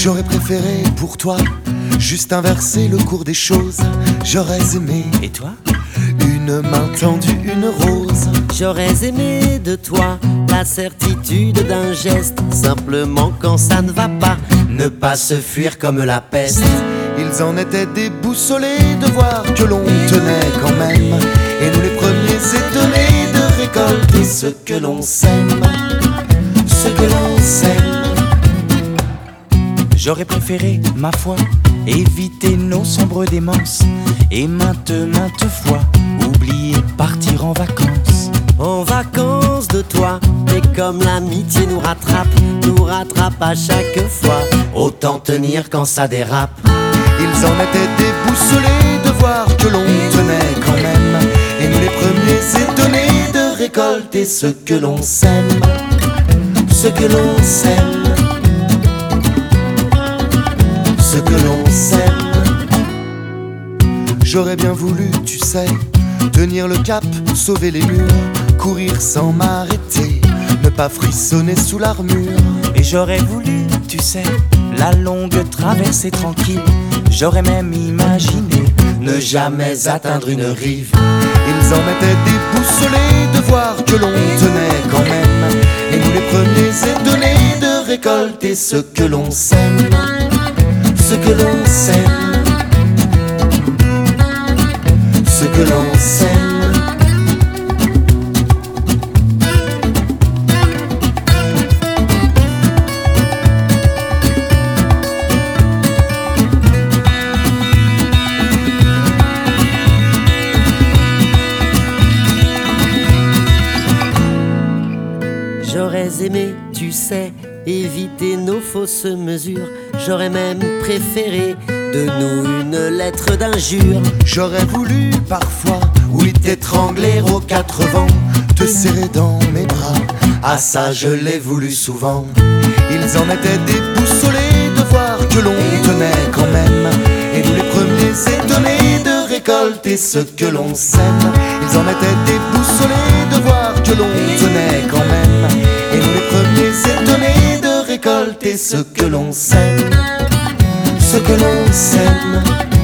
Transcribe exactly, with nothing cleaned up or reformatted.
J'aurais préféré pour toi juste inverser le cours des choses. J'aurais aimé, Et toi? une main tendue, une rose. J'aurais aimé de toi la certitude d'un geste, simplement quand ça ne va pas, ne pas se fuir comme la peste. Ils en étaient déboussolés de voir que l'on tenait quand même, et nous les premiers étonnés de récolter ce que l'on sème, ce que l'on sème. J'aurais préféré, ma foi, éviter nos sombres démences et maintes, maintes fois oublier partir en vacances. En vacances de toi, mais comme l'amitié nous rattrape, nous rattrape à chaque fois, autant tenir quand ça dérape. Ils en étaient déboussolés de voir que l'on tenait quand même, et nous les premiers étonnés de récolter ce que l'on sème, ce que l'on sème, ce que l'on sème. J'aurais bien voulu, tu sais, tenir le cap, sauver les murs, courir sans m'arrêter, ne pas frissonner sous l'armure. Et j'aurais voulu, tu sais, la longue traversée tranquille. J'aurais même imaginé ne jamais atteindre une rive. Ils en étaient déboussolés de voir que l'on tenait quand même, et nous les premiers étonnés de récolter ce que l'on sème, ce que l'on sème, ce que l'on sème. J'aurais aimé, tu sais, éviter nos fausses mesures. J'aurais même préféré de nous une lettre d'injure. J'aurais voulu parfois, oui, t'étrangler aux quatre vents, te serrer dans mes bras. Ah ça, je l'ai voulu souvent. Ils en étaient déboussolés de voir que l'on tenait quand même, et nous les premiers étonnés de récolter ce que l'on sème. Ils en étaient déboussolés de voir que l'on tenait quand même, et nous les premiers étonnés de récolter ce que l'on sème, ce que l'on sème.